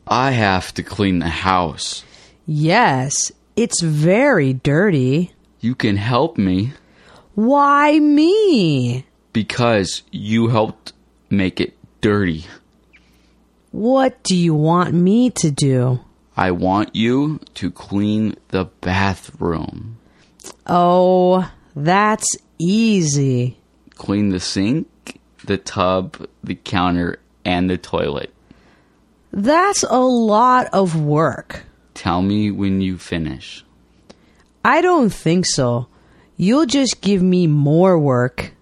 I have to clean the house. Yes, it's very dirty. You can help me. Why me? Because you helped make it dirty. What do you want me to do? I want you to clean the bathroom. Oh, that's easy. Clean the sink, the tub, the counter, and the toilet. That's a lot of work. Tell me when you finish. I don't think so. You'll just give me more work.